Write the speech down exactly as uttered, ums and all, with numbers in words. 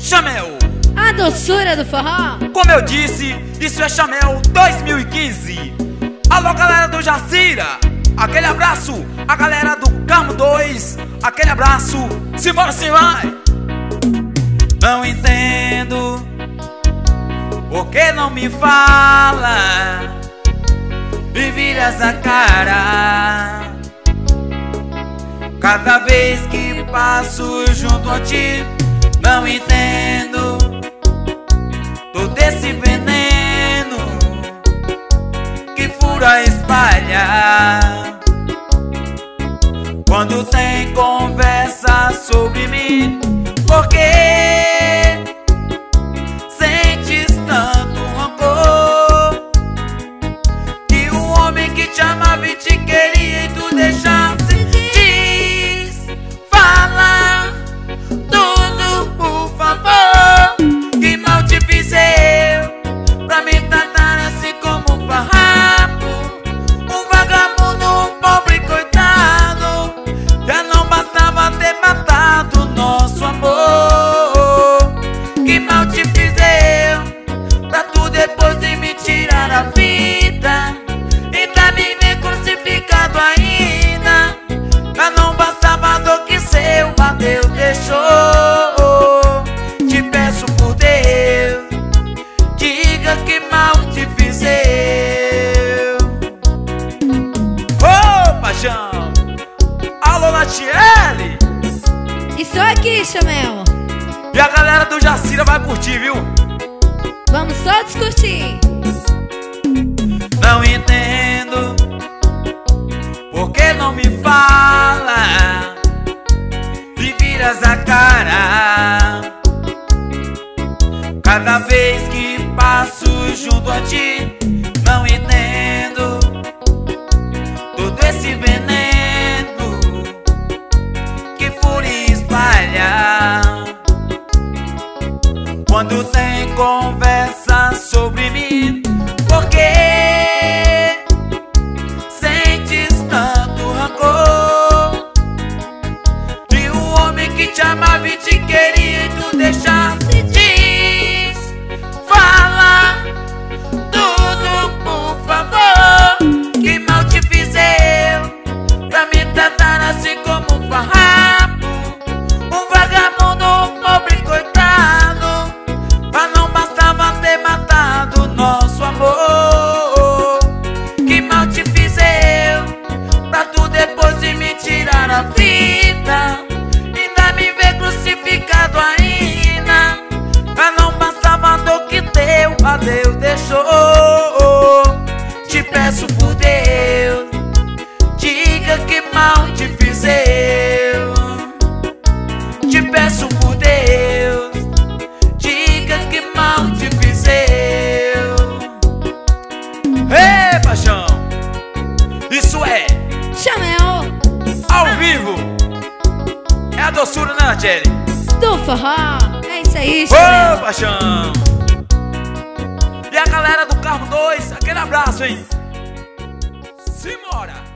Chamel, a doçura do forró. como eu disse, isso é Chamel dois mil e quinze. Alô galera do Jacira, aquele abraço. A galera do Carmo dois, aquele abraço. Simbora, sim, vai. Não entendo por que não me fala e viras a cara cada vez que passo junto a ti. Não entendo todo esse veneno que fura espalha quando tem conversa sobre mim. Por que sentes tanto rancor que um homem que te amava e te queria e tu deixaste? Diz, fala tudo, por favor. Que mal te fiz eu pra me tratar assim como um farrapo, um vagabundo, um pobre coitado? Já não bastava ter matado nosso amor. Que mal te fiz eu pra tu depois de me tirar a vida e tá me ver crucificado ainda? Já não bastava a dor que seu adeus deixou. Te peço por Deus, diga que mal te fiz eu. Ô, oh, paixão! Alô, Natiele! Isso aqui, Chamel. E a galera do Jacira vai curtir, viu? Vamos todos curtir. Não entendo por que não me fala e viras a cara cada vez que passo junto a ti. Não entendo todo esse veneno que fura e espalha quando tem conversa sobre mim. Por que sentes tanto rancor de um homem que te amava e te queria e tu deixaste? Diz, fala tudo, por favor. Que mal te fiz eu pra me tratar assim como um farrapo, um vagabundo, um pobre coitado? Mas não bastava ter matado nosso amor. Que mal te fiz eu pra tu depois de me tirar a vida e ainda me ver crucificado ainda? Mas não bastava a dor que teu adeus deixou. Te peço por Deus, diga que mal te fiz eu. Te peço por Deus, diga que mal te fiz eu. Ei, paixão! Isso é Chamel ao vivo. É a doçura, né, Natiele? do forró. É isso aí, Ô, Chamel. paixão! E a galera do Carmo dois, aquele abraço, hein? Simbora!